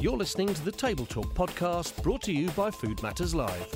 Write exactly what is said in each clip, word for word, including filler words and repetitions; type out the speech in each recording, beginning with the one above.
You're listening to the Table Talk podcast, brought to you by Food Matters Live.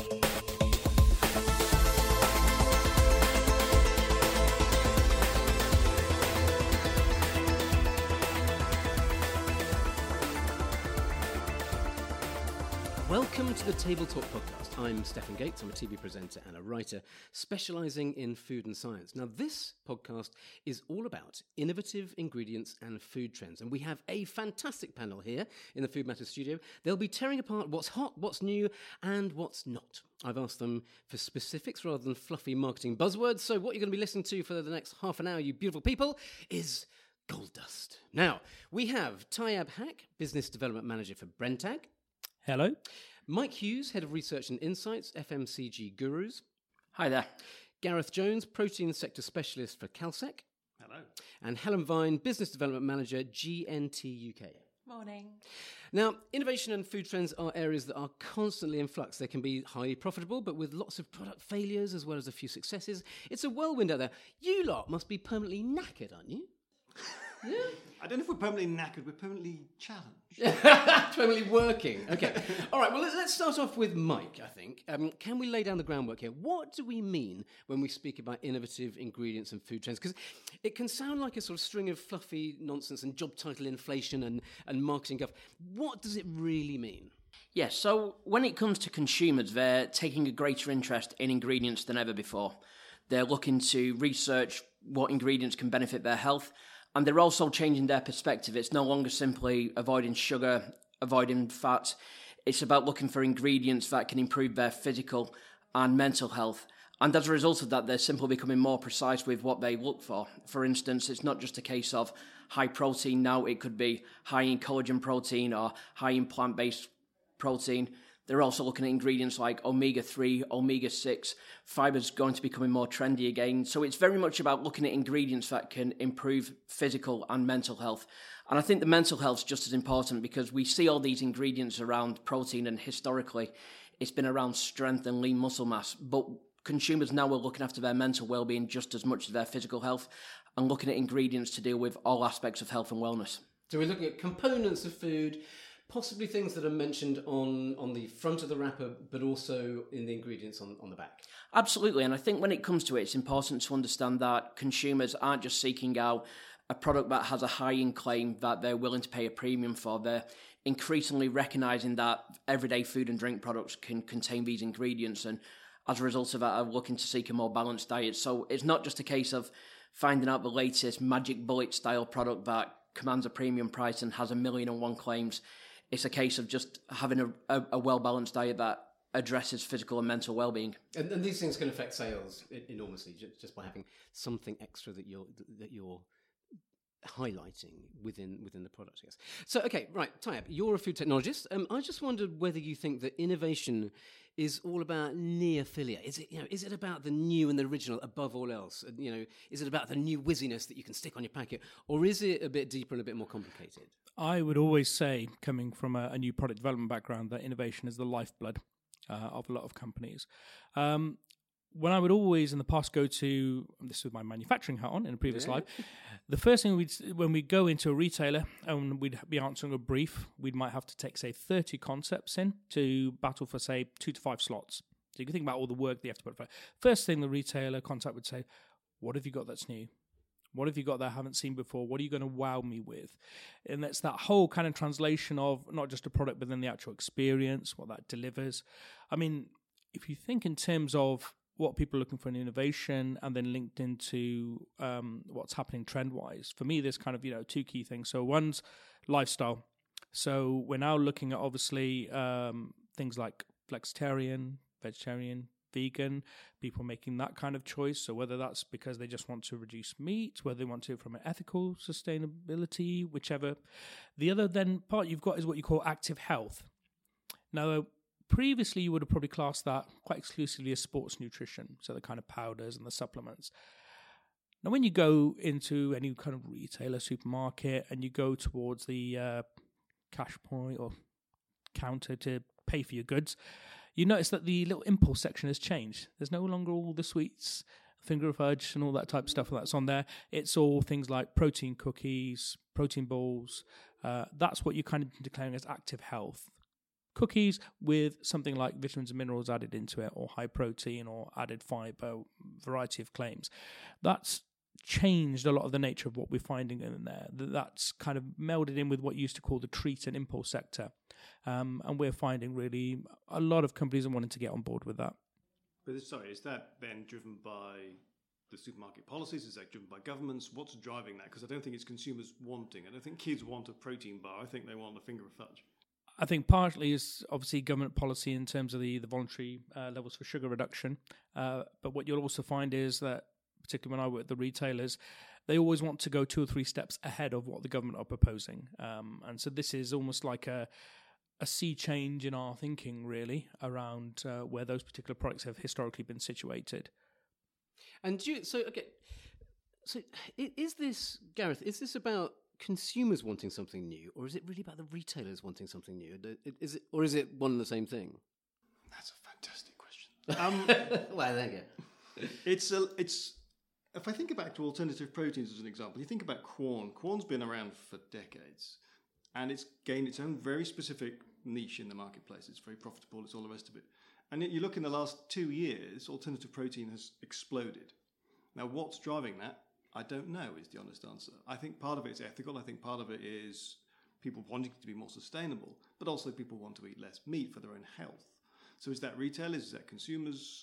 Welcome to the Table Talk podcast. I'm Stefan Gates. I'm a T V presenter and a writer specialising in food and science. Now, this podcast is all about innovative ingredients and food trends. And we have a fantastic panel here in the Food Matters studio. They'll be tearing apart what's hot, what's new, and what's not. I've asked them for specifics rather than fluffy marketing buzzwords. So what you're going to be listening to for the next half an hour, you beautiful people, is gold dust. Now, we have Tyab Hack, Business Development Manager for Brenntag. Hello. Mike Hughes, Head of Research and Insights, F M C G Gurus. Hi there. Gareth Jones, Protein Sector Specialist for Calsec. Hello. And Helen Vine, Business Development Manager, G N T U K. Morning. Now, innovation and food trends are areas that are constantly in flux. They can be highly profitable, but with lots of product failures as well as a few successes. It's a whirlwind out there. You lot must be permanently knackered, aren't you? Yeah. I don't know if we're permanently knackered, we're permanently challenged. Permanently working. Okay. All right, well, let's start off with Mike, I think. Um, can we lay down the groundwork here? What do we mean when we speak about innovative ingredients and food trends? Because it can sound like a sort of string of fluffy nonsense and job title inflation and, and marketing guff. What does it really mean? Yes, so when it comes to consumers, they're taking a greater interest in ingredients than ever before. They're looking to research what ingredients can benefit their health. And they're also changing their perspective. It's no longer simply avoiding sugar, avoiding fat. It's about looking for ingredients that can improve their physical and mental health. And as a result of that, they're simply becoming more precise with what they look for. For instance, it's not just a case of high protein now. It could be high in collagen protein or high in plant-based protein. They're also looking at ingredients like omega three, omega six. Fiber's going to be becoming more trendy again. So it's very much about looking at ingredients that can improve physical and mental health. And I think the mental health's just as important because we see all these ingredients around protein, and historically it's been around strength and lean muscle mass. But consumers now are looking after their mental well-being just as much as their physical health and looking at ingredients to deal with all aspects of health and wellness. So we're looking at components of food, possibly things that are mentioned on, on the front of the wrapper, but also in the ingredients on, on the back. Absolutely, and I think when it comes to it, it's important to understand that consumers aren't just seeking out a product that has a high-end claim that they're willing to pay a premium for. They're increasingly recognising that everyday food and drink products can contain these ingredients, and as a result of that, are looking to seek a more balanced diet. So it's not just a case of finding out the latest magic bullet-style product that commands a premium price and has a million and one claims. It's a case of just having a, a, a well-balanced diet that addresses physical and mental well-being. And, and these things can affect sales enormously just, just by having something extra that you're that you're highlighting within within the product, I guess. So, okay, right, Tyab, you're a food technologist. Um, I just wondered whether you think that innovation is all about neophilia. Is it, you know, is it about the new and the original above all else? You know, is it about the new whizziness that you can stick on your packet, or is it a bit deeper and a bit more complicated? I would always say, coming from a, a new product development background, that innovation is the lifeblood uh, of a lot of companies. Um, when I would always in the past go to, this was my manufacturing hat on in a previous yeah. life, the first thing we'd, when we go into a retailer and we'd be answering a brief, we might have to take, say, thirty concepts in to battle for, say, two to five slots. So you can think about all the work they have to put for. First thing the retailer contact would say, what have you got that's new? What have you got that I haven't seen before? What are you going to wow me with? And that's that whole kind of translation of not just a product, but then the actual experience, what that delivers. I mean, if you think in terms of what people are looking for in innovation and then linked into um, what's happening trend-wise, for me, there's kind of, you know, two key things. So one's lifestyle. So we're now looking at, obviously, um, things like flexitarian, vegetarian, vegan, people making that kind of choice. So whether that's because they just want to reduce meat, whether they want to from an ethical sustainability, whichever. The other then part you've got is what you call active health. Now, previously you would have probably classed that quite exclusively as sports nutrition, so the kind of powders and the supplements. Now, when you go into any kind of retailer, supermarket, and you go towards the uh, cash point or counter to pay for your goods, you notice that the little impulse section has changed. There's no longer all the sweets, finger fudge and all that type of stuff that's on there. It's all things like protein cookies, protein balls. Uh, that's what you're kind of declaring as active health. Cookies with something like vitamins and minerals added into it, or high protein or added fiber, variety of claims. That's changed a lot of the nature of what we're finding in there. That's kind of melded in with what you used to call the treat and impulse sector. Um, and we're finding really a lot of companies are wanting to get on board with that. But sorry, is that then driven by the supermarket policies? Is that driven by governments? What's driving that? Because I don't think it's consumers wanting. I don't think kids want a protein bar. I think they want a finger of fudge. I think partly is obviously government policy in terms of the, the voluntary uh, levels for sugar reduction. Uh, but what you'll also find is that, particularly when I work with the retailers, they always want to go two or three steps ahead of what the government are proposing. Um, and so this is almost like a, a sea change in our thinking, really, around uh, where those particular products have historically been situated. And do you, so, okay, so i- is this, Gareth, is this about consumers wanting something new, or is it really about the retailers wanting something new? Is it, or is it one and the same thing? That's a fantastic question. Um, well, there you go. It's a, it's. If I think back to alternative proteins as an example, you think about Quorn. Quorn's been around for decades, and it's gained its own very specific niche in the marketplace. It's very profitable. It's all the rest of it. And yet you look in the last two years, alternative protein has exploded. Now, what's driving that? I don't know is the honest answer. I think part of it is ethical. I think part of it is people wanting to be more sustainable, but also people want to eat less meat for their own health. So is that retailers? Is that consumers?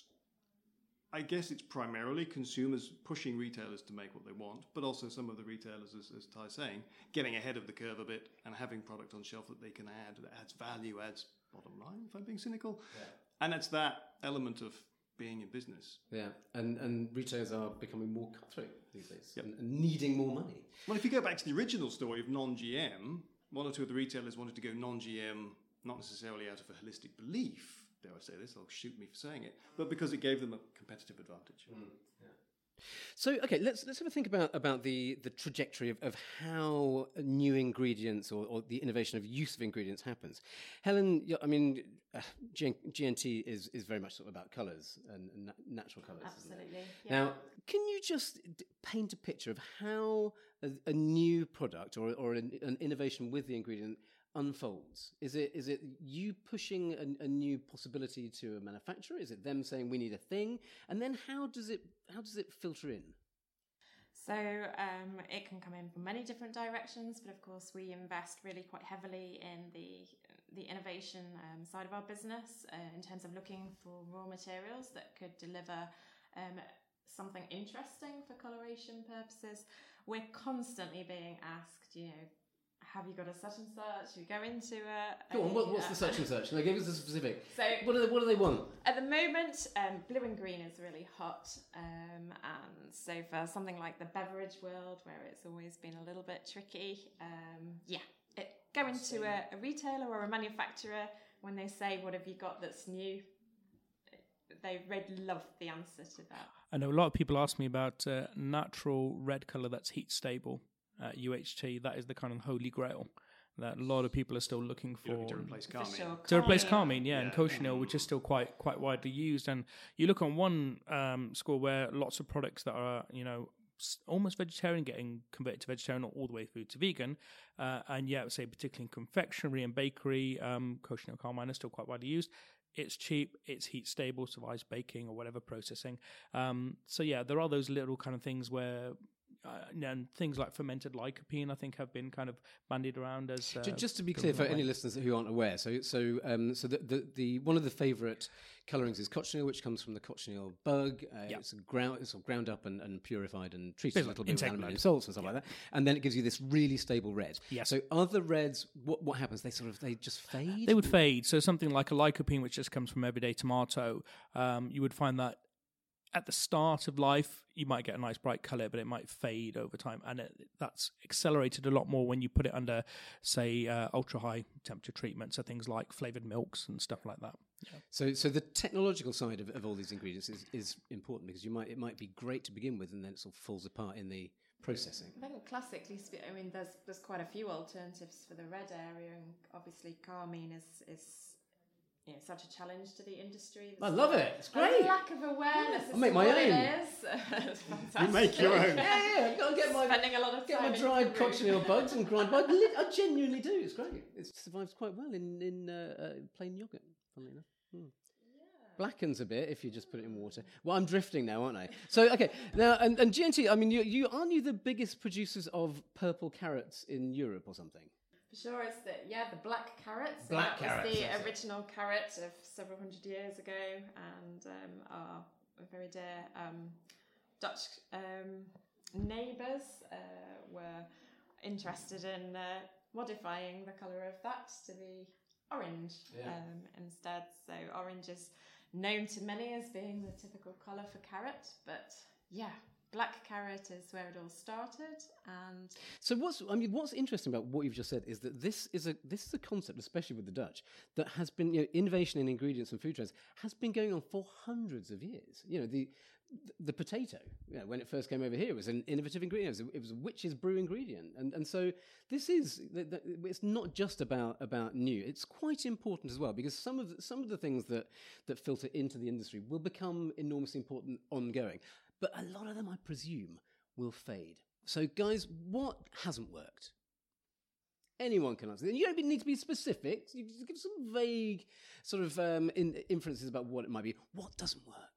I guess it's primarily consumers pushing retailers to make what they want, but also some of the retailers, as, as Ty's saying, getting ahead of the curve a bit and having product on shelf that they can add, that adds value, adds bottom line, if I'm being cynical. Yeah. And it's that element of being in business. Yeah, and, and retailers are becoming more cutthroat these days, yep. and, and needing more money. Well, if you go back to the original story of non-G M, one or two of the retailers wanted to go non-G M, not necessarily out of a holistic belief, dare I say this, they'll shoot me for saying it, but because it gave them a competitive advantage. Mm, yeah. So, okay, let's let's have a think about, about the, the trajectory of, of how new ingredients or, or the innovation of use of ingredients happens. Helen, I mean, uh, G N T is, is very much sort of about colours and, and na- natural colours. Absolutely. Yeah. Now, can you just d- paint a picture of how a, a new product or, or an, an innovation with the ingredient unfolds? Is it is it you pushing a, a new possibility to a manufacturer? Is it them saying we need a thing? And then how does it how does it filter in? So um, it can come in from many different directions, but of course we invest really quite heavily in the the innovation um, side of our business uh, in terms of looking for raw materials that could deliver um, something interesting for coloration purposes. We're constantly being asked, you know, have you got a such and such? We go into a... Go on, what, what's uh, the such and such? Now give us a specific. So what do they, what do they want? At the moment, um, blue and green is really hot. Um, and so for something like the beverage world, where it's always been a little bit tricky, um, yeah, it, go into a, a retailer or a manufacturer, when they say, what have you got that's new? They really love the answer to that. I know a lot of people ask me about uh, natural red colour that's heat stable. Uh, U H T, that is the kind of holy grail that a lot of people are still looking for. To replace carmine. For sure. To replace Carmine. carmine, yeah, Yeah. and cochineal, which is still quite quite widely used. And you look on one um, score where lots of products that are, you know, s- almost vegetarian getting converted to vegetarian, not all the way through to vegan. Uh, and yeah, I would say particularly in confectionery and bakery, um, cochineal carmine is still quite widely used. It's cheap, it's heat stable, survives baking or whatever processing. Um, so yeah, there are those little kind of things where... Uh, and things like fermented lycopene, I think, have been kind of bandied around as. Uh, Ju- Just to be clear for any listeners who aren't aware, so so um, so the, the, the one of the favourite colourings is cochineal, which comes from the cochineal bug. Uh, Yep. It's ground, it's sort of ground up and, and purified and treated a Bit little like bit with insect aluminium blood. salts and stuff like that, and then it gives you this really stable red. Yes. So other reds, what what happens? They sort of they just fade. They would fade. So something like a lycopene, which just comes from everyday tomato, um, you would find that at the start of life, you might get a nice bright colour, but it might fade over time. And it, that's accelerated a lot more when you put it under, say, uh, ultra-high temperature treatment, so things like flavoured milks and stuff like that. Yeah. So, so the technological side of, of all these ingredients is, is important because you might it might be great to begin with, and then it sort of falls apart in the processing. I think classically, spe- I mean, there's there's quite a few alternatives for the red area, and obviously carmine is is you know, such a challenge to the industry. I love it. It's great. A lack of awareness. I'll make my own. It is. It's fantastic. You make your own. Yeah, yeah. I've got to get my Spending a lot of get time my in dried Peru. cochineal bugs and grind. But I, li- I genuinely do. It's great. It survives quite well in in uh, uh, plain yogurt. Funnily enough. Hmm. Blackens a bit if you just put it in water. Well, I'm drifting now, aren't I? So, okay. Now, and, and G N T, I mean, you, you aren't you the biggest producers of purple carrots in Europe or something? For sure, it's the yeah the black carrots. Black that carrots, was the that's it. original carrot of several hundred years ago, and um, our very dear um, Dutch um, neighbours uh, were interested in uh, modifying the colour of that to be orange Yeah. um, instead. So orange is known to many as being the typical colour for carrot, but yeah, black carrot is where it all started. And So what's I mean, what's interesting about what you've just said is that this is a this is a concept, especially with the Dutch, that has been, you know, innovation in ingredients and food trends has been going on for hundreds of years. You know, the the potato, you know, when it first came over here, was an innovative ingredient. It was a, it was a witch's brew ingredient, and and so this is it's not just about about new. It's quite important as well, because some of the, some of the things that that filter into the industry will become enormously important ongoing, but a lot of them, I presume, will fade. So, guys, what hasn't worked? Anyone can answer. You don't need to be specific. You just give some vague sort of um, in, inferences about what it might be. What doesn't work?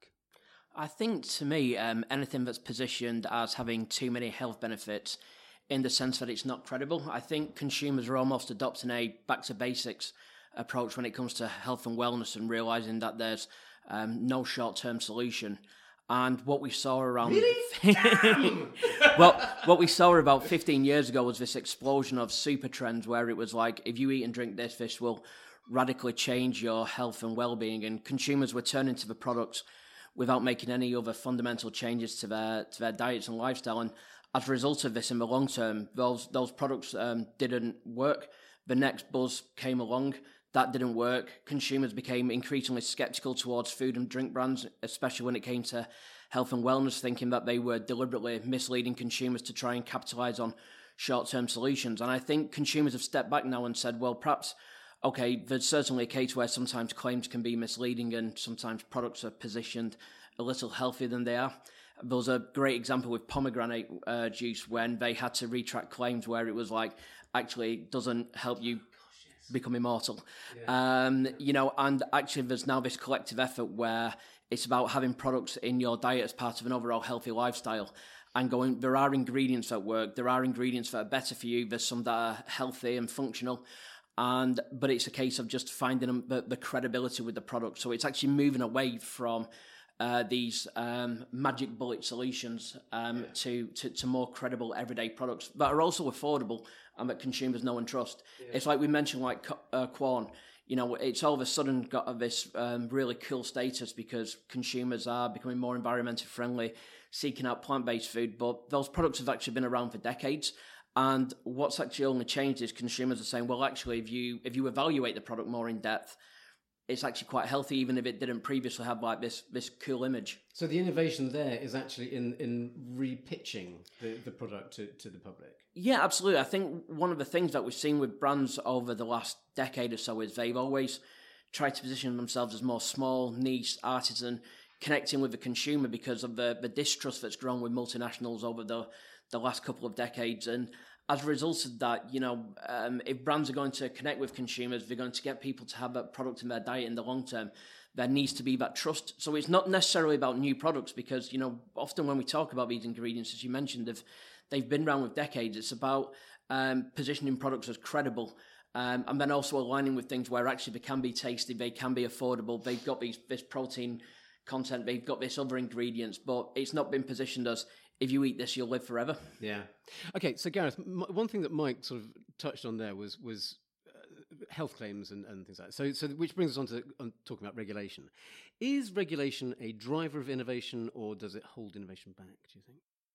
I think, to me, um, anything that's positioned as having too many health benefits in the sense that it's not credible. I think consumers are almost adopting a back to basics approach when it comes to health and wellness, and realising that there's um, no short-term solution. And what we saw around... Really? Damn! Well, what we saw about fifteen years ago was this explosion of super trends where it was like, if you eat and drink this, this will radically change your health and well-being. And consumers were turning to the products without making any other fundamental changes to their to their diets and lifestyle. And as a result of this, in the long term, those those products um, didn't work. The next buzz came along. That didn't work. Consumers became increasingly sceptical towards food and drink brands, especially when it came to health and wellness, thinking that they were deliberately misleading consumers to try and capitalise on short-term solutions. And I think consumers have stepped back now and said, well, perhaps, okay, there's certainly a case where sometimes claims can be misleading and sometimes products are positioned a little healthier than they are. There was a great example with pomegranate uh, juice when they had to retract claims where it was like, actually, it doesn't help you become immortal. Yeah. Um, you know, and actually there's now this collective effort where it's about having products in your diet as part of an overall healthy lifestyle and going, there are ingredients that work, there are ingredients that are better for you, there's some that are healthy and functional, and but it's a case of just finding the, the credibility with the product. So it's actually moving away from uh, these um, magic bullet solutions um, yeah. to, to, to more credible everyday products that are also affordable and that consumers know and trust. Yeah. It's like we mentioned, like uh, Quorn. You know, it's all of a sudden got this um, really cool status because consumers are becoming more environmentally friendly, seeking out plant-based food. But those products have actually been around for decades. And what's actually only changed is consumers are saying, well, actually, if you if you evaluate the product more in depth, it's actually quite healthy, even if it didn't previously have like this this cool image. So the innovation there is actually in in repitching the, the product to, to the public. Yeah, absolutely. I think one of the things that we've seen with brands over the last decade or so is they've always tried to position themselves as more small, niche, artisan, connecting with the consumer because of the, the distrust that's grown with multinationals over the, the last couple of decades. And as a result of that, you know, um, if brands are going to connect with consumers, they're going to get people to have that product in their diet in the long term, there needs to be that trust. So it's not necessarily about new products because, you know, often when we talk about these ingredients, as you mentioned, they've, they've been around with decades. It's about um, positioning products as credible um, and then also aligning with things where actually they can be tasty, they can be affordable, they've got these, this protein content, they've got this other ingredients, but it's not been positioned as, if you eat this, you'll live forever. Yeah. Okay, so Gareth, m- one thing that Mike sort of touched on there was was uh, health claims and, and things like that. So, so which brings us on to on talking about regulation. Is regulation a driver of innovation, or does it hold innovation back, do you think?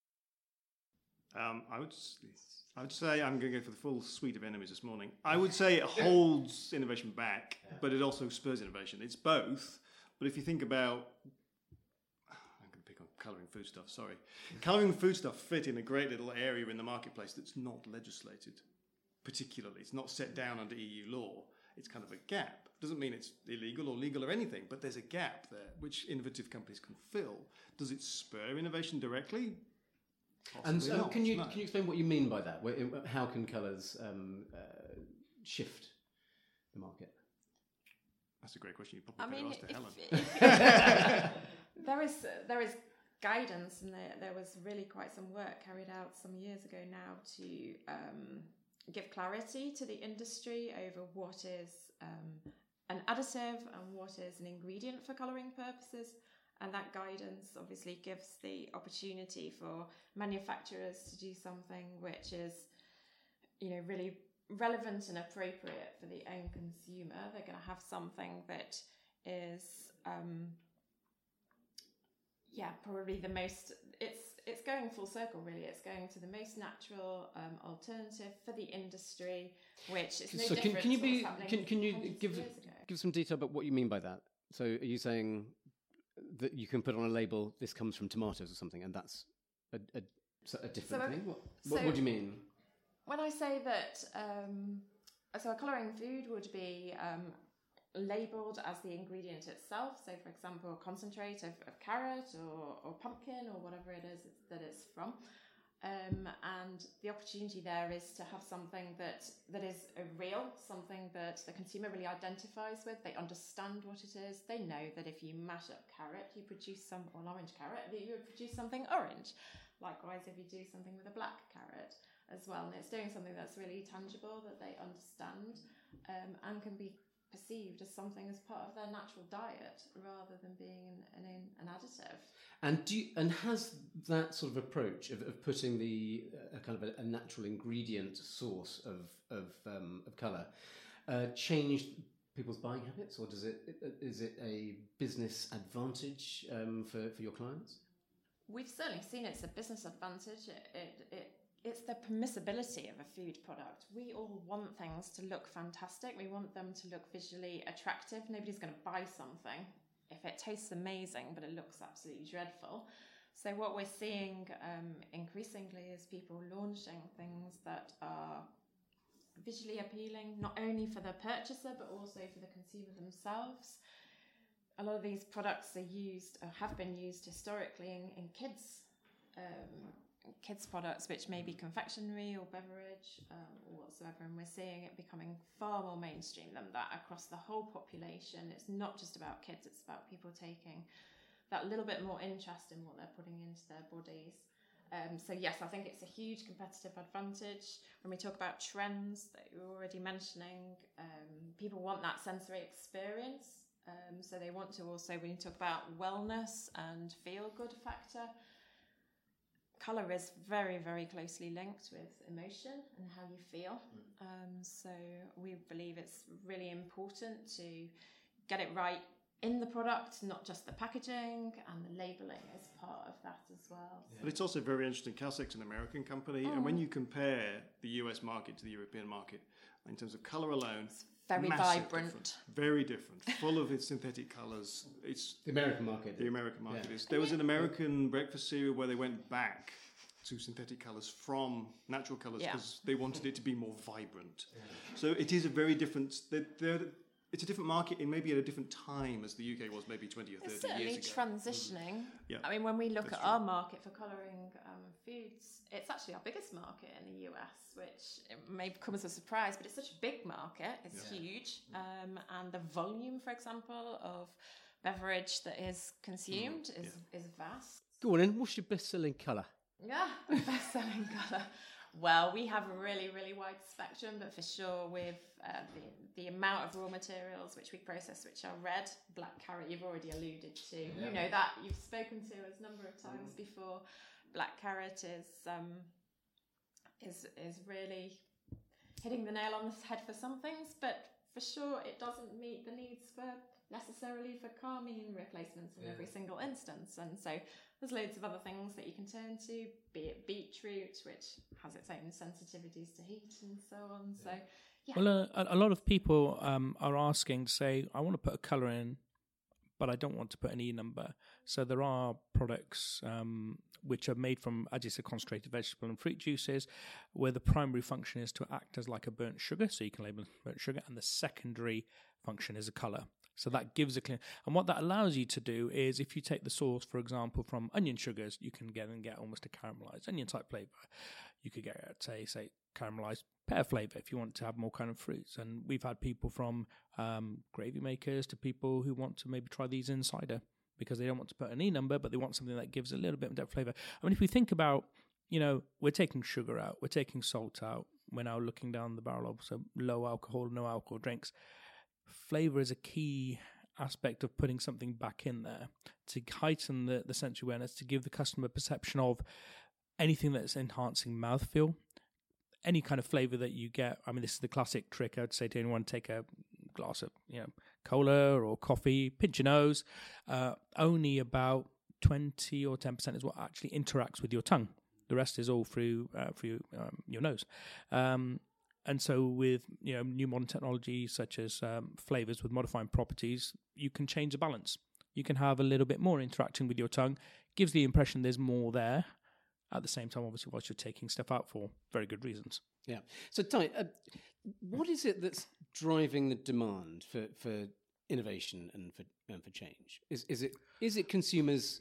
Um, I would I would say, I'm going to go for the full suite of enemies this morning. I would say it holds innovation back, yeah. but it also spurs innovation. It's both, but if you think about... colouring foodstuff, sorry. Colouring foodstuff fit in a great little area in the marketplace that's not legislated, particularly. It's not set down under E U law. it's kind of a gap. Doesn't mean it's illegal or legal or anything, but there's a gap there which innovative companies can fill. Does it spur innovation directly? Possibly and so not, can you no. can you explain what you mean by that? Where, how can colours um, uh, shift the market? That's a great question. You probably I mean, better ask to if, Helen. if, there is there is guidance, and there, there was really quite some work carried out some years ago now to um, give clarity to the industry over what is um, an additive and what is an ingredient for colouring purposes. And that guidance obviously gives the opportunity for manufacturers to do something which is, you know, really relevant and appropriate for the end consumer. They're going to have something that is, um, yeah, probably the most. It's it's going full circle, really. It's going to the most natural um, alternative for the industry, which is no so different can, can you to what's be happening can, can you hundreds of give years ago. give some detail about what you mean by that? So are you saying that you can put on a label, this comes from tomatoes or something, and that's a, a, so a different So, thing? What, so what, what do you mean? When I say that, um, so a colouring food would be um, labelled as the ingredient itself. So, for example, a concentrate of, of carrot or, or pumpkin or whatever it is that it's from. Um, and the opportunity there is to have something that that is a real, something that the consumer really identifies with. They understand what it is. They know that if you mash up carrot, you produce some, or an orange carrot, that you would produce something orange. Likewise, if you do something with a black carrot as well, and it's doing something that's really tangible, that they understand, um, and can be perceived as something as part of their natural diet rather than being an, an, an additive. And do you, and has that sort of approach of, of putting the uh, kind of a, a natural ingredient source of of, um, of colour uh, changed people's buying habits, or does it is it a business advantage um, for for your clients? We've certainly seen it's a business advantage. It, it, it It's the permissibility of a food product. We all want things to look fantastic. We want them to look visually attractive. Nobody's going to buy something if it tastes amazing, but it looks absolutely dreadful. So what we're seeing um, increasingly is people launching things that are visually appealing, not only for the purchaser, but also for the consumer themselves. A lot of these products are used, or have been used historically in, in kids' um, kids products, which may be confectionery or beverage um, or whatsoever, and we're seeing it becoming far more mainstream than that across the whole population. It's not just about kids, it's about people taking that little bit more interest in what they're putting into their bodies. Um, so yes, I think it's a huge competitive advantage. When we talk about trends that you were already mentioning, um, people want that sensory experience, um, so they want to also, when you talk about wellness and feel-good factor, colour is very, very closely linked with emotion and how you feel. Mm. Um, so we believe it's really important to get it right in the product, not just the packaging, and the labelling is part of that as well. Yeah. But it's also very interesting. Calsic's an American company, mm. and when you compare the U S market to the European market, in terms of colour alone, it's very vibrant. Difference. Very different. Full of its synthetic colours. It's the American market. The American market yeah. is. There was an American breakfast cereal where they went back to synthetic colours from natural colours because yeah. they wanted it to be more vibrant. Yeah. So it is a very different. They're, they're, it's a different market in maybe at a different time as the U K was maybe twenty or thirty it's certainly years ago. transitioning. Yeah. I mean, when we look That's at true. our market for colouring um, foods, it's actually our biggest market in the U S, which it may come as a surprise, but it's such a big market. It's yeah. huge, um, and the volume, for example, of beverage that is consumed mm. is yeah. is vast. Go on in. What's your best-selling colour? Yeah, best-selling colour. Well, we have a really, really wide spectrum, but for sure with uh, the, the amount of raw materials which we process, which are red, black carrot, you've already alluded to. Yeah. You know that, you've spoken to us a number of times mm. before. Black carrot is um, is is really hitting the nail on the head for some things, but for sure it doesn't meet the needs for necessarily for carmine replacements in yeah. every single instance. And so there's loads of other things that you can turn to, be it beetroot, which has its own sensitivities to heat and so on. Yeah. So, yeah. Well, uh, a lot of people um, are asking to say, I want to put a colour in, but I don't want to put an E number. So there are products um, which are made from, as you said, concentrated vegetable and fruit juices, where the primary function is to act as like a burnt sugar, so you can label burnt sugar, and the secondary function is a colour. So that gives a clean. And what that allows you to do is, if you take the source, for example, from onion sugars, you can get and get almost a caramelized onion type flavour. You could get, say, say caramelized pear flavour if you want to have more kind of fruits. And we've had people from um, gravy makers to people who want to maybe try these in cider because they don't want to put an E number, but they want something that gives a little bit of depth flavour. I mean, if we think about, you know, we're taking sugar out, we're taking salt out, we're now looking down the barrel of so low alcohol, no alcohol drinks. Flavour is a key aspect of putting something back in there to heighten the, the sensory awareness, to give the customer perception of anything that's enhancing mouthfeel, any kind of flavour that you get. I mean, this is the classic trick. I'd say to anyone, take a glass of, you know, cola or coffee, pinch your nose. Uh, only about twenty or ten percent is what actually interacts with your tongue. The rest is all through uh, through um, your nose. Um, And so with, you know, new modern technology such as um, flavours with modifying properties, you can change the balance. You can have a little bit more interacting with your tongue. Gives the impression there's more there. At the same time, obviously, whilst you're taking stuff out for very good reasons. Yeah. So, Ty, uh, what is it that's driving the demand for, for innovation and for and for change? Is is it is it consumers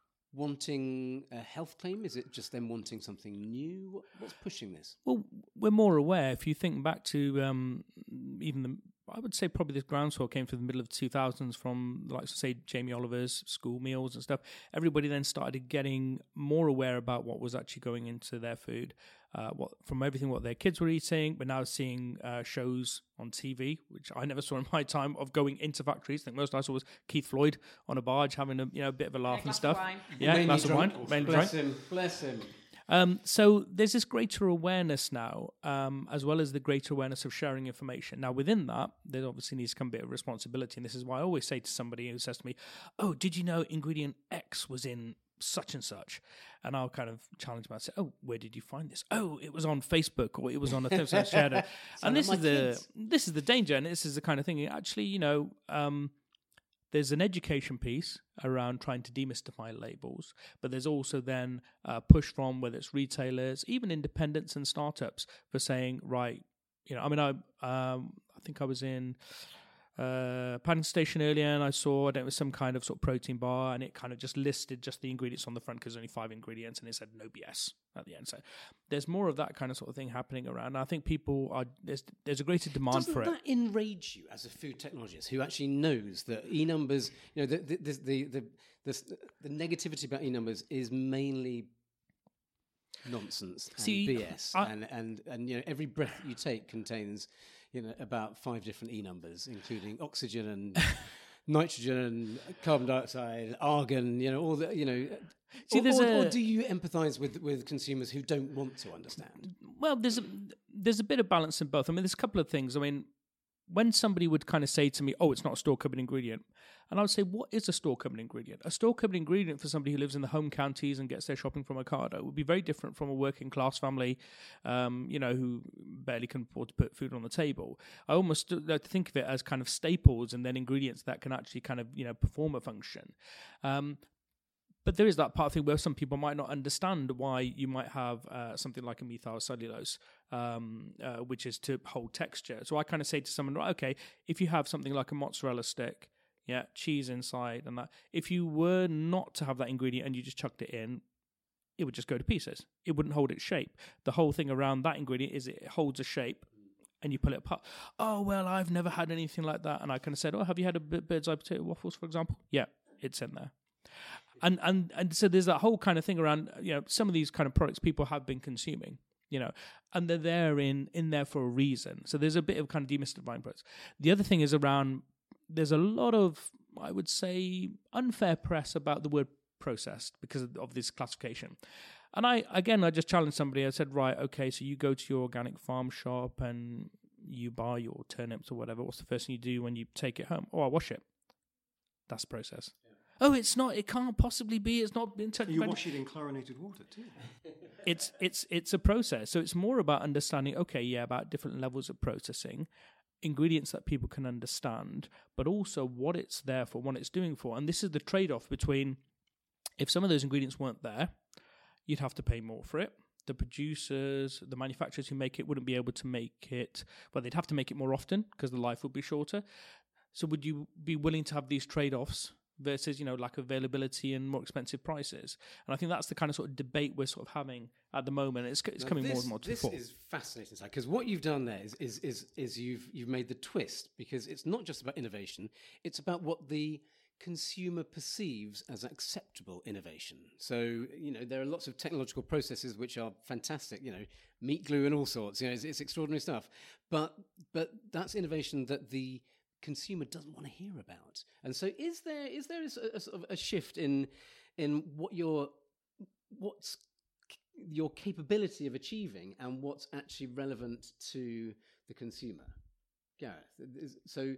wanting a health claim? Is it just them wanting something new? What, what's pushing this? Well, we're more aware. If you think back to um, even the, I would say probably this groundswell came through the middle of the two thousands from, like, say, Jamie Oliver's school meals and stuff. Everybody then started getting more aware about what was actually going into their food, uh, what from everything what their kids were eating. We're now seeing uh, shows on T V, which I never saw in my time, of going into factories. I think most I saw was Keith Floyd on a barge having a you know a bit of a laugh Yeah, and stuff. wine. Yeah, Mainly glass of wine. drunk. Mainly Bless drunk. him. Bless him. Um, so there's this greater awareness now, um, as well as the greater awareness of sharing information. Now, within that, there obviously needs to come a bit of responsibility, and this is why I always say to somebody who says to me, "Oh, did you know ingredient X was in such and such?" And I'll kind of challenge them. I say, "Oh, where did you find this?" "Oh, it was on Facebook, or it was on a thing so I shared it." And this like is my the kids. this is the danger, and this is the kind of thing. Actually, you know. Um, There's an education piece around trying to demystify labels, but there's also then a push from whether it's retailers, even independents and startups, for saying, right, you know, I mean, I um, I think I was in uh, Paddington Station earlier, and I saw I don't know, it was some kind of sort of protein bar, and it kind of just listed just the ingredients on the front because there's only five ingredients, and it said no B S at the end. So there's more of that kind of sort of thing happening around. I think people are there's there's a greater demand Doesn't for it. that enrage you as a food technologist who actually knows that E numbers, you know, the the the the, the, the, the negativity about E numbers is mainly nonsense and See, B S, I- and and and you know every breath you take contains, you know, about five different E numbers, including oxygen and nitrogen and carbon dioxide, argon, you know, all the, you know. See, or, there's or, a- or do you empathise with with consumers who don't want to understand? Well, there's a, there's a bit of balance in both. I mean, there's a couple of things. I mean, when somebody would kind of say to me, "Oh, it's not a store-cupboard ingredient," and I would say, "What is a store-cupboard ingredient?" A store-cupboard ingredient for somebody who lives in the home counties and gets their shopping from Ocado would be very different from a working-class family, um, you know, who barely can afford to put food on the table. I almost like to think of it as kind of staples and then ingredients that can actually kind of, you know, perform a function. Um, But there is that part of thing where some people might not understand why you might have uh, something like a methyl cellulose, um, uh, which is to hold texture. So I kind of say to someone, right, okay, if you have something like a mozzarella stick, yeah, cheese inside and that, if you were not to have that ingredient and you just chucked it in, it would just go to pieces. It wouldn't hold its shape. The whole thing around that ingredient is it holds a shape and you pull it apart. Oh, well, I've never had anything like that. And I kind of said, oh, have you had a bird's eye potato waffles, for example? Yeah, it's in there. And and and so there's that whole kind of thing around, you know, some of these kind of products people have been consuming, you know, and they're there in, in there for a reason. So there's a bit of kind of demystifying products. The other thing is around, there's a lot of, I would say, unfair press about the word processed because of, of this classification. And I, again, I just challenged somebody. I said, right, okay, so you go to your organic farm shop and you buy your turnips or whatever. What's the first thing you do when you take it home? Oh, I wash it. That's the process. Yeah. Oh, it's not. It can't possibly be. It's not been touched. You wash it in chlorinated water too. It's it's it's a process. So it's more about understanding. Okay, yeah, about different levels of processing, ingredients that people can understand, but also what it's there for, what it's doing for. And this is the trade-off between if some of those ingredients weren't there, you'd have to pay more for it. The producers, the manufacturers who make it wouldn't be able to make it, well, they'd have to make it more often because the life would be shorter. So would you be willing to have these trade-offs versus, you know, lack of availability and more expensive prices? And I think that's the kind of sort of debate we're sort of having at the moment. It's, it's coming this, more and more to the This fore. is fascinating, because what you've done there is, is, is, is you've, you've made the twist, because it's not just about innovation, it's about what the consumer perceives as acceptable innovation. So, you know, there are lots of technological processes which are fantastic, you know, meat glue and all sorts, you know, it's, it's extraordinary stuff. But but that's innovation that the consumer doesn't want to hear about. And so is there is there a, a sort of a shift in in what your what's your capability of achieving and what's actually relevant to the consumer? Gareth, so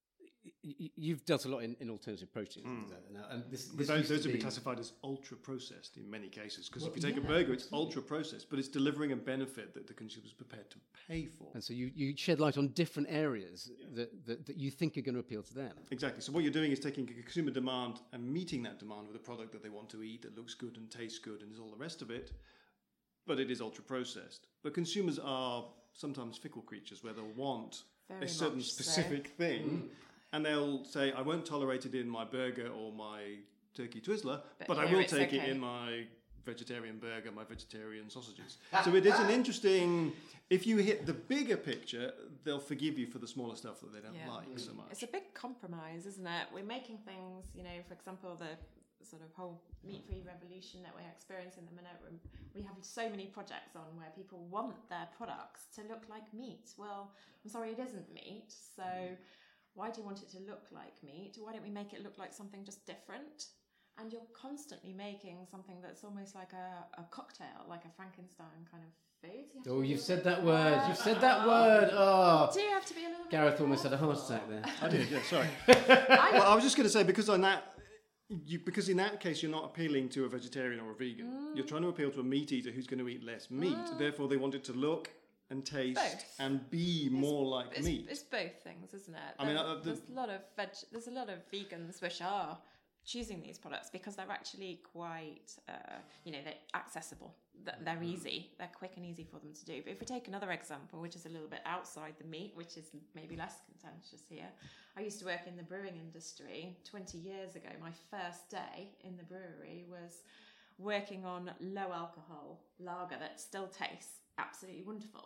you've dealt a lot in, in alternative proteins. Mm. Now, and this, but this those, those be... would be classified as ultra-processed in many cases, because well, if you take yeah, a burger, it's absolutely. ultra-processed, but it's delivering a benefit that the consumer is prepared to pay for. And so you, you shed light on different areas yeah. that, that, that you think are going to appeal to them. Exactly. So what you're doing is taking a consumer demand and meeting that demand with a product that they want to eat, that looks good and tastes good and is all the rest of it, but it is ultra-processed. But consumers are sometimes fickle creatures where they'll want Very a certain much specific so. thing, Mm. and they'll say, I won't tolerate it in my burger or my turkey Twizzler, but, But I here will it's take okay. it in my vegetarian burger, my vegetarian sausages. So it is an interesting, if you hit the bigger picture, they'll forgive you for the smaller stuff that they don't Yeah. like so much. It's a big compromise, isn't it? We're making things, you know, for example, the sort of whole meat-free revolution that we're experiencing at the minute. We have so many projects on where people want their products to look like meat. Well, I'm sorry, it isn't meat, so why do you want it to look like meat? Why don't we make it look like something just different? And you're constantly making something that's almost like a, a cocktail, like a Frankenstein kind of food. You have Oh, to you've be said a bit that word. more- You've said that word. Oh, Do you have to be a little bit Gareth almost had a heart careful? attack there. I did, yeah, sorry. I- Well, I was just going to say, because on that, you, because in that case, you're not appealing to a vegetarian or a vegan. Mm. You're trying to appeal to a meat eater who's going to eat less meat. Therefore, they want it to look and taste Both. and be more like it's, meat. It's both things, isn't it? I mean, There- uh, the- there's a lot of veg. There's a lot of vegans which are choosing these products because they're actually quite, uh, you know, they're accessible. They're, they're easy. They're quick and easy for them to do. But if we take another example, which is a little bit outside the meat, which is maybe less contentious here, I used to work in the brewing industry twenty years ago. My first day in the brewery was working on low alcohol lager that still tastes absolutely wonderful.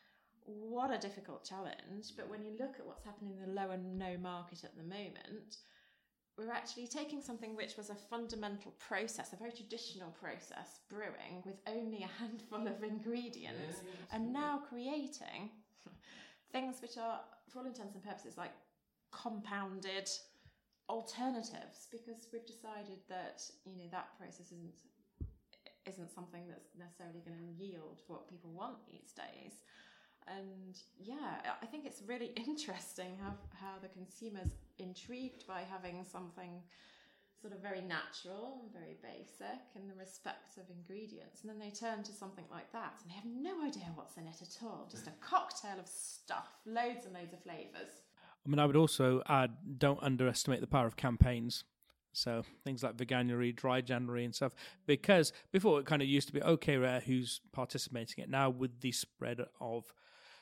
What a difficult challenge. But when you look at what's happening in the low and no market at the moment, we're actually taking something which was a fundamental process, a very traditional process, brewing with only a handful of ingredients, yeah, yeah, and now creating things which are, for all intents and purposes, like compounded alternatives, because we've decided that, you know, that process isn't isn't something that's necessarily going to yield what people want these days. And yeah, I think it's really interesting how, how the consumer's intrigued by having something sort of very natural and very basic in the respect of ingredients. And then they turn to something like that and they have no idea what's in it at all. Just a cocktail of stuff, loads and loads of flavours. I mean, I would also add, don't underestimate the power of campaigns. So things like Veganuary, Dry January and stuff. Because before it kind of used to be, okay, Rare, who's participating in it now with the spread of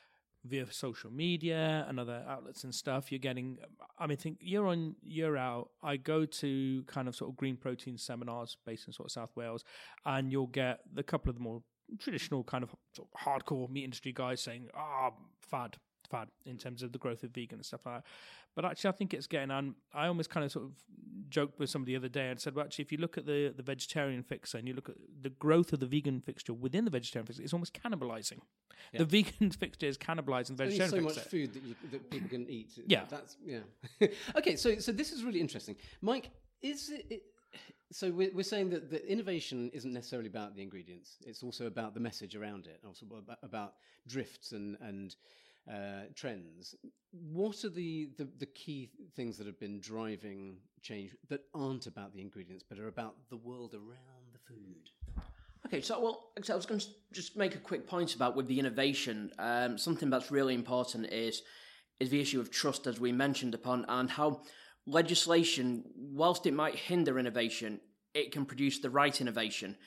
via social media and other outlets and stuff, you're getting, I mean, think year on, year out, I go to kind of sort of green protein seminars based in sort of South Wales, and you'll get a couple of the more traditional kind of, sort of hardcore meat industry guys saying, ah, oh, fad, fad, in terms of the growth of vegan and stuff like that. But actually, I think it's getting on. I almost kind of sort of joked with somebody the other day and said, well, actually, if you look at the, the vegetarian fixture and you look at the growth of the vegan fixture within the vegetarian fixture, it's almost cannibalizing. Yeah. The vegan fixture is cannibalizing the vegetarian Only so fixture. much food that, you, that people can eat. Yeah. That's, yeah. Okay, so so this is really interesting. Mike, is it... it so we're, we're saying that the innovation isn't necessarily about the ingredients. It's also about the message around it, also about, about drifts and... and Uh, trends. What are the, the, the key things that have been driving change that aren't about the ingredients but are about the world around the food? Okay, so well, I was going to just make a quick point about with the innovation. Um, something that's really important is is the issue of trust, as we mentioned upon, and how legislation, whilst it might hinder innovation, it can produce the right innovation.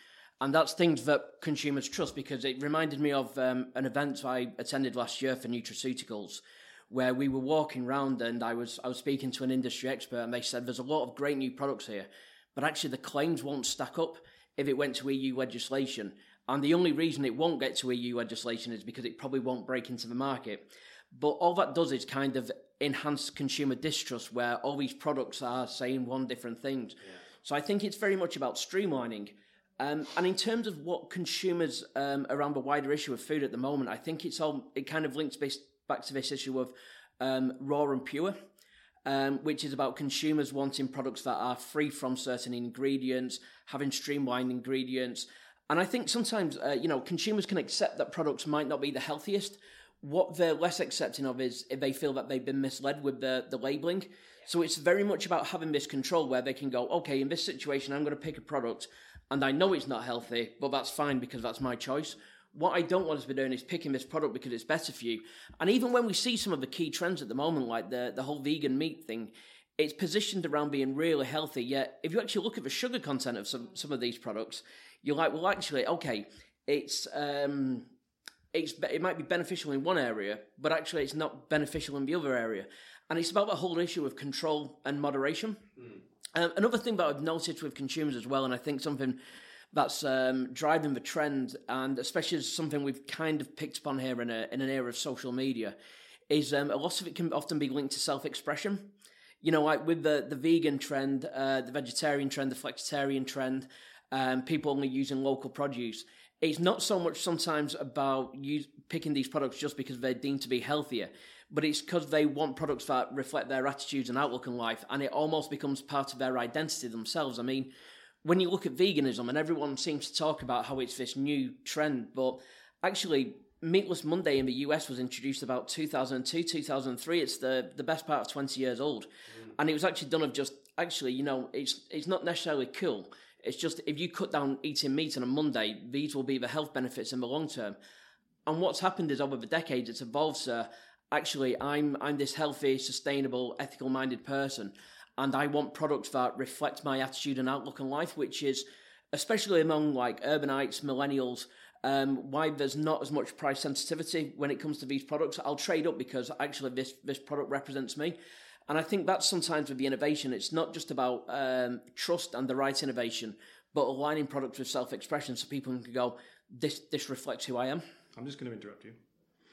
And that's things that consumers trust, because it reminded me of um, an event I attended last year for nutraceuticals, where we were walking around and I was I was speaking to an industry expert, and they said there's a lot of great new products here, but actually the claims won't stack up if it went to E U legislation. And the only reason it won't get to E U legislation is because it probably won't break into the market. But all that does is kind of enhance consumer distrust, where all these products are saying one different things. Yeah. So I think it's very much about streamlining. Um, and in terms of what consumers um, around the wider issue of food at the moment, I think it's all it kind of links based back to this issue of um, raw and pure, um, which is about consumers wanting products that are free from certain ingredients, having streamlined ingredients. And I think sometimes, uh, you know, consumers can accept that products might not be the healthiest. What they're less accepting of is if they feel that they've been misled with the, the labelling. So it's very much about having this control where they can go, okay, in this situation, I'm going to pick a product and I know it's not healthy, but that's fine because that's my choice. What I don't want us to be doing is picking this product because it's better for you. And even when we see some of the key trends at the moment, like the, the whole vegan meat thing, it's positioned around being really healthy. Yet if you actually look at the sugar content of some, some of these products, you're like, well, actually, okay, it's um, it's it might be beneficial in one area, but actually it's not beneficial in the other area. And it's about the whole issue of control and moderation. Mm. Um, another thing that I've noticed with consumers as well, and I think something that's um, driving the trend, and especially as something we've kind of picked up on here in, a, in an era of social media, is um, a lot of it can often be linked to self-expression. You know, like with the, the vegan trend, uh, the vegetarian trend, the flexitarian trend, um, people only using local produce. It's not so much sometimes about use, picking these products just because they're deemed to be healthier, but it's because they want products that reflect their attitudes and outlook on life, and it almost becomes part of their identity themselves. I mean, when you look at veganism, and everyone seems to talk about how it's this new trend, but actually, Meatless Monday in the U S was introduced about two thousand two, two thousand three. It's the, the best part of twenty years old. Mm. And it was actually done of just, actually, you know, it's it's not necessarily cool. It's just, if you cut down eating meat on a Monday, these will be the health benefits in the long term. And what's happened is over the decades, it's evolved, sir. Actually, I'm I'm this healthy, sustainable, ethical-minded person, and I want products that reflect my attitude and outlook on life, which is, especially among like urbanites, millennials, um, why there's not as much price sensitivity when it comes to these products. I'll trade up because actually this this product represents me. And I think that's sometimes with the innovation, it's not just about um, trust and the right innovation, but aligning products with self-expression so people can go, this this reflects who I am. I'm just going to interrupt you.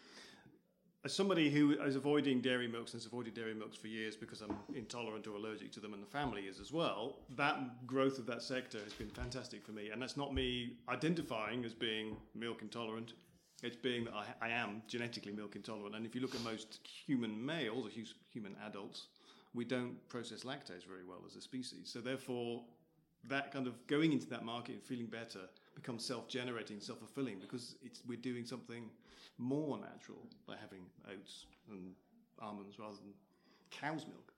As somebody who is avoiding dairy milks and has avoided dairy milks for years because I'm intolerant or allergic to them, and the family is as well, that growth of that sector has been fantastic for me. And that's not me identifying as being milk intolerant. It's being that I, I am genetically milk intolerant. And if you look at most human males or human adults, we don't process lactose very well as a species. So therefore, that kind of going into that market and feeling better becomes self-generating, self-fulfilling, because it's we're doing something more natural by having oats and almonds rather than cow's milk.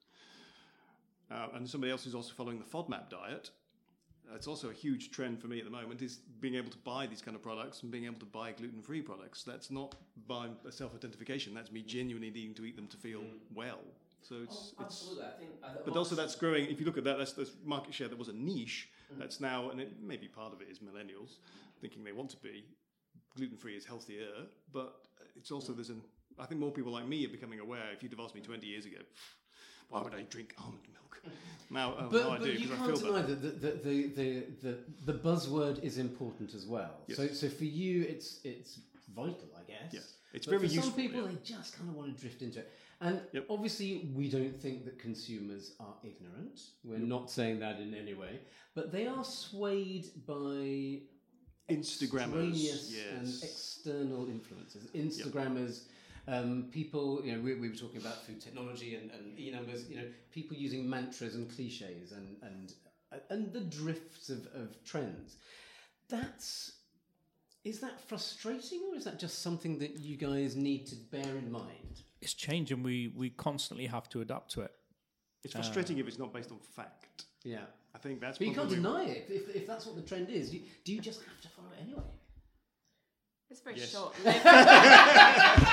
Uh, and somebody else who's also following the FODMAP diet, uh, it's also a huge trend for me at the moment, is being able to buy these kind of products and being able to buy gluten-free products. That's not by a self-identification, that's me genuinely needing to eat them to feel mm. well. So it's, oh, it's absolutely. I think, I think but also that's growing. If you look at that, that's, that's market share that was a niche. Mm. That's now, and it, maybe part of it is millennials thinking they want to be gluten-free is healthier. But it's also there's an. I think more people like me are becoming aware. If you'd have asked me twenty years ago, why would I drink almond milk? Now, oh, but, now I but do you because can't I feel deny better. that the the, the, the, the buzzword is important as well. Yes. So so for you, it's it's vital, I guess. Yes, it's but very for useful. Some people yeah. they just kind of want to drift into it. And yep. obviously, we don't think that consumers are ignorant. We're yep. not saying that in any way. But they are swayed by Instagrammers extraneous yes. and external influences. Instagrammers, yep. um, people, you know, we, we were talking about food technology and, and e-numbers, you know, people using mantras and cliches and, and, and the drifts of, of trends. That's... Is that frustrating, or is that just something that you guys need to bear in mind? It's changing. We we constantly have to adapt to it. It's frustrating uh, if it's not based on fact. Yeah, I think that's. But you can't deny it. If if that's what the trend is, do you, do you just have to follow it anyway? It's very yes. short-lived.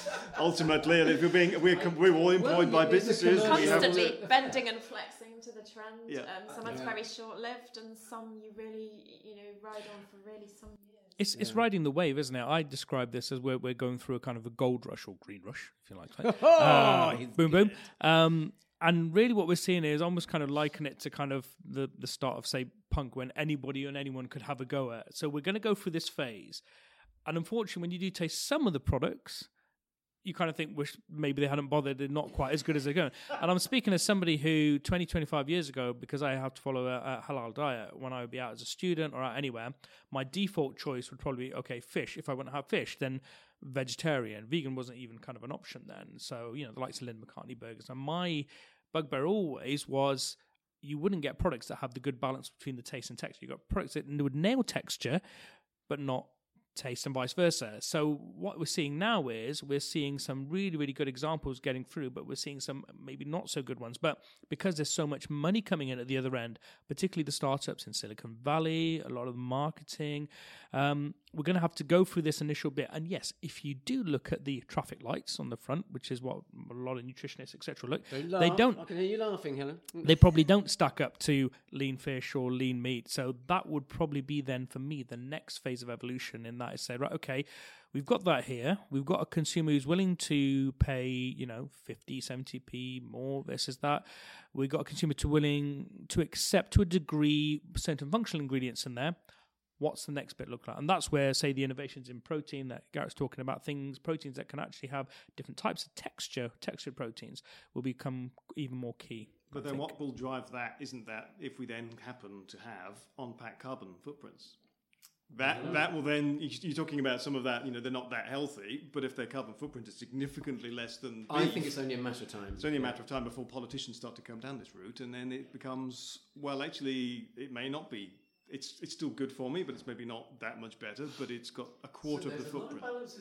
ultimately, if we're being we're com- we're all employed Well, by it's a businesses. commercial- We have to, Constantly bending and flexing to the trend. Yeah. Um, some it's Yeah. very short-lived, and some you really, you know, ride on for really some years. It's it's riding the wave, isn't it? I describe this as we're we're going through a kind of a gold rush or green rush, if you like. Oh, Uh, he's boom, boom. Um, and really, what we're seeing is almost kind of liken it to kind of the the start of, say, punk, when anybody and anyone could have a go at. So we're going to go through this phase, and unfortunately, when you do taste some of the products, you kind of think, wish maybe they hadn't bothered, they're not quite as good as they're going. And I'm speaking as somebody who twenty, twenty-five years ago, because I have to follow a, a halal diet when I would be out as a student or out anywhere, my default choice would probably be, okay, fish. If I want to have fish, then vegetarian. Vegan wasn't even kind of an option then. So, you know, the likes of Lynn McCartney burgers. And my bugbear always was you wouldn't get products that have the good balance between the taste and texture. You got products that would nail texture, but not taste, and vice versa. So what we're seeing now is we're seeing some really, really good examples getting through, but we're seeing some maybe not so good ones. But because there's so much money coming in at the other end, particularly the startups in Silicon Valley, a lot of the marketing, um, we're going to have to go through this initial bit. And yes, if you do look at the traffic lights on the front, which is what a lot of nutritionists, et cetera, look, Don't they laugh. don't. I can hear you laughing, Helen. They probably don't stack up to lean fish or lean meat. So that would probably be then, for me, the next phase of evolution in that is say, right, okay, we've got that here. We've got a consumer who's willing to pay, you know, fifty, seventy p more versus that. We've got a consumer to willing to accept to a degree certain functional ingredients in there. What's the next bit look like? And that's where, say, the innovations in protein that Garrett's talking about, things, proteins that can actually have different types of texture, textured proteins, will become even more key. but I then think. what will drive that isn't that if we then happen to have on-pack carbon footprints. That that will then, you're talking about some of that, you know, they're not that healthy, but if their carbon footprint is significantly less than beef, I think it's only a matter of time. it's only a matter of time before politicians start to come down this route, and then it becomes, well, actually, it may not be. It's it's still good for me, but it's maybe not that much better, but it's got a quarter of the footprint.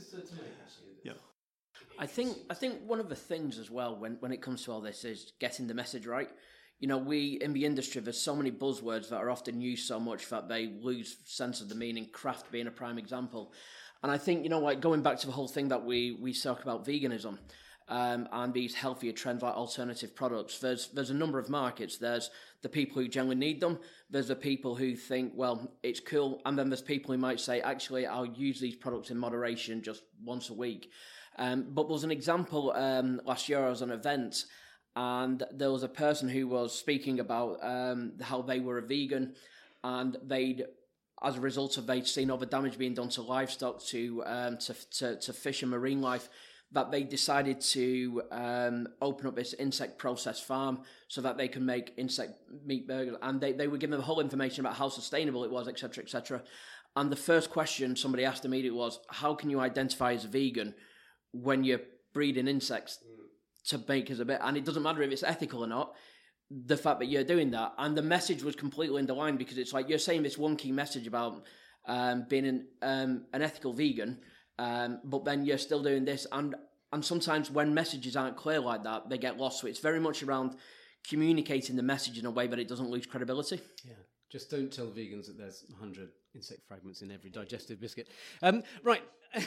Yeah. I think I think one of the things as well when, when it comes to all this is getting the message right. You know, we in the industry, there's so many buzzwords that are often used so much that they lose sense of the meaning, craft being a prime example. And I think, you know, like going back to the whole thing that we, we talk about veganism um, and these healthier trends like alternative products, there's there's a number of markets. There's the people who generally need them. There's the people who think, well, it's cool. And then there's people who might say, actually, I'll use these products in moderation just once a week. Um, but there was an example um, last year I was at an event, and there was a person who was speaking about um, how they were a vegan, and they'd, as a result of they'd seen all the damage being done to livestock, to um, to, to to fish and marine life, that they decided to um, open up this insect process farm so that they can make insect meat burgers, and they, they were given the whole information about how sustainable it was, et cetera, et cetera. And the first question somebody asked immediately was, how can you identify as a vegan when you're breeding insects to make as a bit, and it doesn't matter if it's ethical or not, the fact that you're doing that. And the message was completely underlined, because it's like you're saying this one key message about um, being an, um, an ethical vegan, um, but then you're still doing this. And, and sometimes when messages aren't clear like that, they get lost. So it's very much around communicating the message in a way that it doesn't lose credibility. Yeah. Just don't tell vegans that there's one hundred insect fragments in every digestive biscuit. Um, right.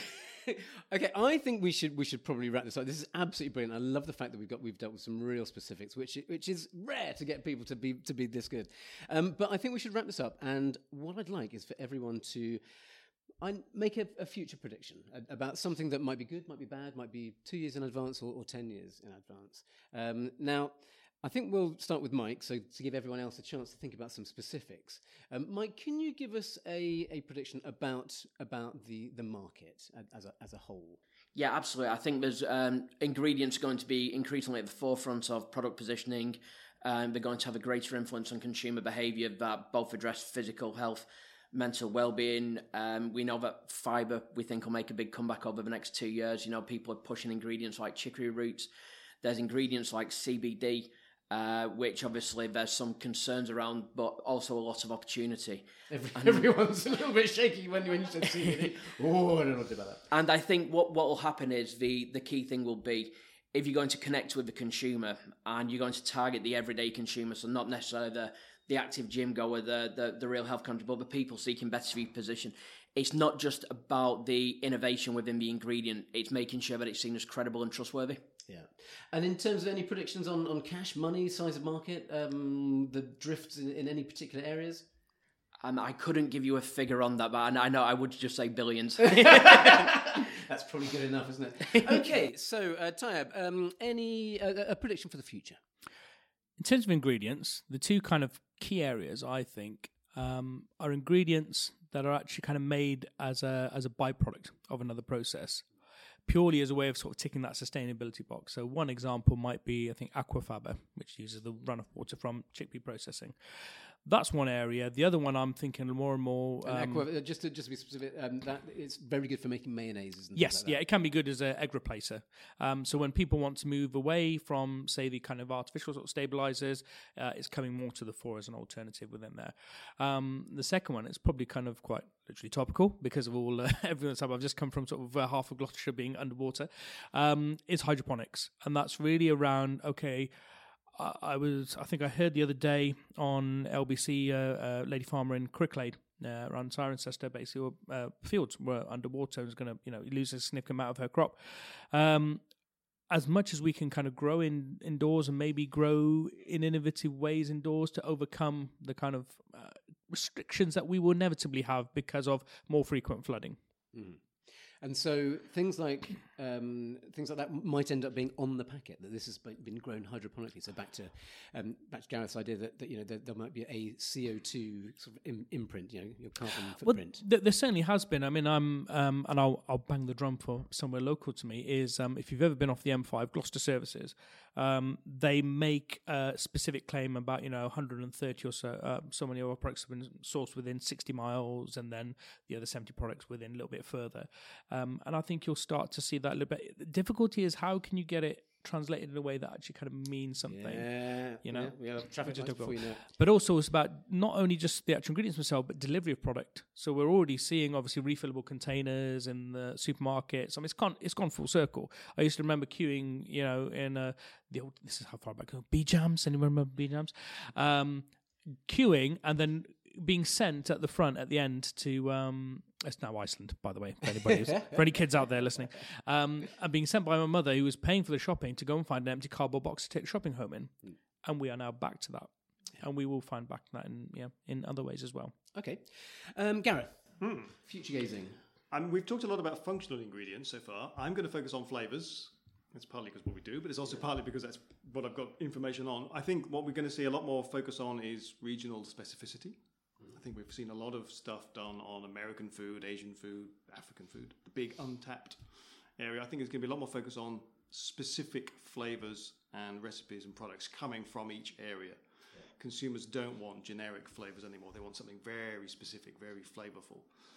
Okay, I think we should we should probably wrap this up. This is absolutely brilliant. I love the fact that we've got we've dealt with some real specifics, which which is rare to get people to be to be this good. Um, but I think we should wrap this up. And what I'd like is for everyone to I make a, a future prediction about something that might be good, might be bad, might be two years in advance or, or ten years in advance. Um, now. I think we'll start with Mike, so to give everyone else a chance to think about some specifics. Um, Mike, can you give us a, a prediction about about the, the market as a, as a whole? Yeah, absolutely. I think there's um, ingredients going to be increasingly at the forefront of product positioning. Um, they're going to have a greater influence on consumer behaviour that both address physical health, mental well-being. Um, we know that fibre, we think, will make a big comeback over the next two years. You know, people are pushing ingredients like chicory roots. There's ingredients like C B D, Uh, which obviously there's some concerns around, but also a lot of opportunity. Every, everyone's a little bit shaky when, when you said C B D. Oh, I don't know what to do about that. And I think what, what will happen is the, the key thing will be, if you're going to connect with the consumer and you're going to target the everyday consumer, so not necessarily the, the active gym goer, the, the, the real health conscious, but the people seeking better for you position. it's not just about the innovation within the ingredient, it's making sure that it's seen as credible and trustworthy. Yeah. And in terms of any predictions on, on cash, money, size of market, um, the drifts in, in any particular areas? Um, I couldn't give you a figure on that, but I know I would just say billions. That's probably good enough, isn't it? Okay, so uh, Tayyab, um, any uh, a prediction for the future? In terms of ingredients, the two kind of key areas, I think, um, are ingredients that are actually kind of made as a as a byproduct of another process, purely as a way of sort of ticking that sustainability box. So one example might be, I think, Aquafaba, which uses the runoff water from chickpea processing. That's one area. The other one I'm thinking more and more... Um, and aqua, just, to, just to be specific, um, that it's very good for making mayonnaises and yes, things like that. yeah, it can be good as an egg replacer. Um, so when people want to move away from, say, the kind of artificial sort of stabilizers, uh, it's coming more to the fore as an alternative within there. Um, the second one is probably kind of quite literally topical because of all uh, everyone's I've just come from sort of uh, half of Gloucestershire being underwater. Um, is hydroponics, and that's really around okay. I was, I think I heard the other day on L B C, uh, uh, Lady Farmer in Cricklade, uh, around Cirencester, basically, uh, fields were underwater and was going to, you know, lose a significant amount of her crop. Um, as much as we can kind of grow in indoors and maybe grow in innovative ways indoors to overcome the kind of uh, restrictions that we will inevitably have because of more frequent flooding. Mm. And so things like um, things like that might end up being on the packet, that this has been grown hydroponically. So back to um, back to Gareth's idea that, that you know there, there might be a C O two sort of im- imprint, you know, your carbon footprint. Well, th- there certainly has been. I mean, I'm um, and I'll I'll bang the drum for somewhere local to me. Is um, if you've ever been off the M five, Gloucester Services, um, they make a specific claim about you know one hundred thirty or so. Uh, so many of our products have been sourced within sixty miles, and then the other seventy products within a little bit further. Um, and I think you'll start to see that a little bit. The difficulty is how can you get it translated in a way that actually kind of means something. Yeah, you know, yeah, yeah traffic lights before you know it. But also it's about not only just the actual ingredients themselves, but delivery of product. So we're already seeing obviously refillable containers in the supermarkets. I mean, it's gone, it's gone full circle. I used to remember queuing, you know, in uh, the old, this is how far back, B Jams. Anyone remember B Jams? Um, queuing and then being sent at the front at the end to um it's now Iceland, by the way, for anybody who's, for any kids out there listening, um and being sent by my mother who was paying for the shopping to go and find an empty cardboard box to take shopping home in. Mm. And we are now back to that, yeah. And we will find back to that in yeah in other ways as well. Okay, um Gareth, hmm. future gazing. Um, we've talked a lot about functional ingredients so far. I'm going to focus on flavours. It's partly because what we do, but it's also partly because that's what I've got information on. I think what we're going to see a lot more focus on is regional specificity. I think we've seen a lot of stuff done on American food, Asian food, African food, the big untapped area. I think there's going to be a lot more focus on specific flavours and recipes and products coming from each area. Yeah. Consumers don't want generic flavours anymore. They want something very specific, very flavourful.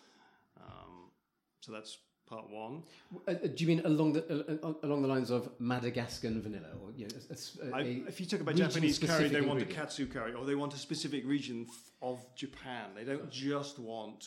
Um, so that's part one. Uh, do you mean along the uh, along the lines of Madagascan vanilla, or you know, a, a, I, if you talk about Japanese curry, they want a katsu curry, or they want a specific region f- of Japan. They don't just want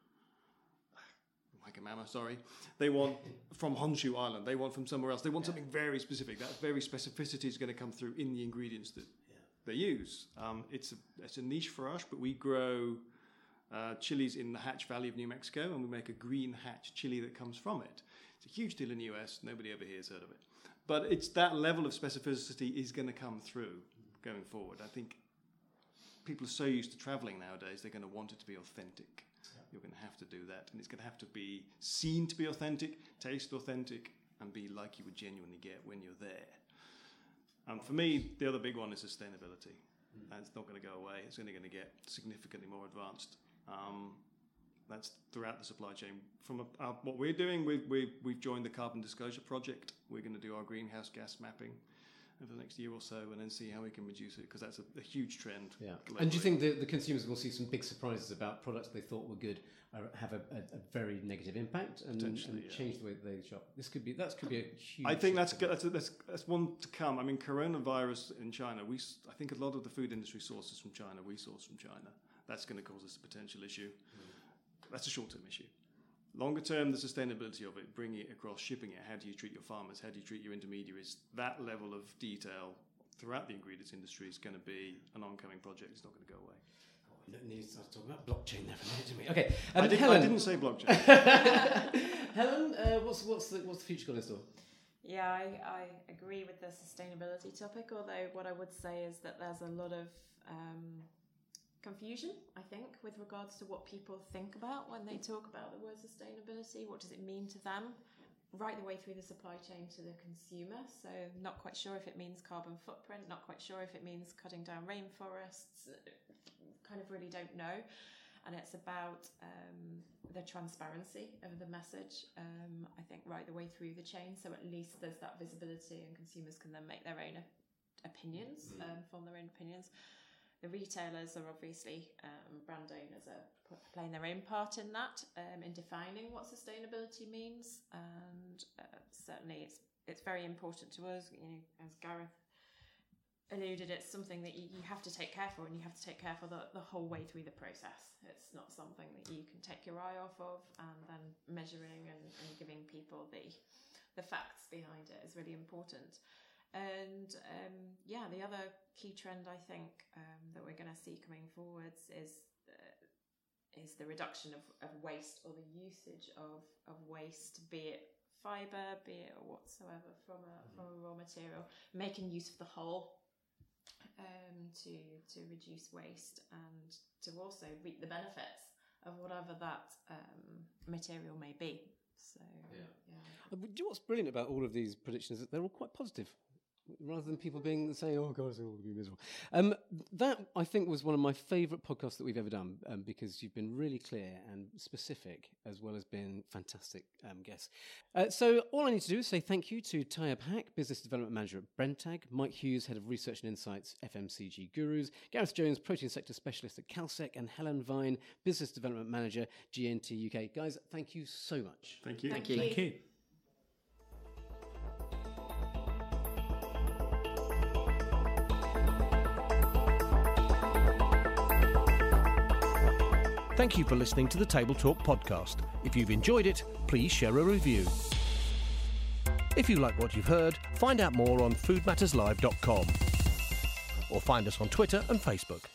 Wagamama, sorry. They want from Honshu Island. They want from somewhere else. They want something very specific. That very specificity is going to come through in the ingredients that yeah. they use. Um, it's a it's a niche for us, but we grow. Uh, chilies in the Hatch Valley of New Mexico, and we make a green Hatch chili that comes from it. It's a huge deal in the U S. Nobody ever hears heard of it. But it's that level of specificity is going to come through going forward. I think people are so used to travelling nowadays, they're going to want it to be authentic. Yeah. You're going to have to do that. And it's going to have to be seen to be authentic, taste authentic, and be like you would genuinely get when you're there. Um, for me, the other big one is sustainability. Mm. And it's not going to go away. It's only going to get significantly more advanced. Um, that's throughout the supply chain. From a, uh, what we're doing, we've, we've, we've joined the Carbon Disclosure Project. We're going to do our greenhouse gas mapping over the next year or so and then see how we can reduce it, because that's a, a huge trend. Yeah. And do you think the, the consumers will see some big surprises about products they thought were good uh, have a, a, a very negative impact and, and yeah. change the way they shop? This could be that could be a huge. I think that's that's, that's that's one to come. I mean, coronavirus in China. We I think a lot of the food industry sources from China. We source from China. That's going to cause us a potential issue. Mm. That's a short-term issue. Longer term, the sustainability of it, bringing it across, shipping it, how do you treat your farmers, how do you treat your intermediaries, that level of detail throughout the ingredients industry is going to be an ongoing project. It's not going to go away. Oh, Need to start talking about blockchain there for a minute, didn't we? Okay, um, I, did, Helen. I didn't say blockchain. Helen, uh, what's what's the what's the future got in store? Yeah, I, I agree with the sustainability topic, although what I would say is that there's a lot of um, confusion, I think, with regards to what people think about when they talk about the word sustainability. What does it mean to them? Right the way through the supply chain to the consumer. So not quite sure if it means carbon footprint, not quite sure if it means cutting down rainforests, kind of really don't know. And it's about um, the transparency of the message, um, I think, right the way through the chain. So at least there's that visibility and consumers can then make their own opinions, um, form their own opinions. The retailers are obviously, um, brand owners are playing their own part in that, um, in defining what sustainability means. And uh, certainly it's it's very important to us, you know, as Gareth alluded, it's something that you, you have to take care for, and you have to take care for the, the whole way through the process. It's not something that you can take your eye off of, and then measuring and, and giving people the the facts behind it is really important. And um, yeah, the other key trend I think um, that we're going to see coming forwards is uh, is the reduction of, of waste, or the usage of, of waste, be it fibre, be it whatsoever from a from a raw material, making use of the whole. Um, to to reduce waste and to also reap the benefits of whatever that um, material may be. So, yeah. yeah. Uh, do you know what's brilliant about all of these predictions? That they're all quite positive, rather than people being saying, "Oh God, it's all going to be miserable." Um, that I think was one of my favourite podcasts that we've ever done, um, because you've been really clear and specific, as well as being fantastic um, guests. Uh, so all I need to do is say thank you to Tayyab Haq, Business Development Manager at Brenntag, Mike Hughes, Head of Research and Insights, F M C G Gurus, Gareth Jones, Protein Sector Specialist at Calsec, and Helen Vine, Business Development Manager, G N T U K. Guys, thank you so much. Thank you. Thank you. Thank you. Thank you for listening to the Table Talk podcast. If you've enjoyed it, please share a review. If you like what you've heard, find out more on food matters live dot com or find us on Twitter and Facebook.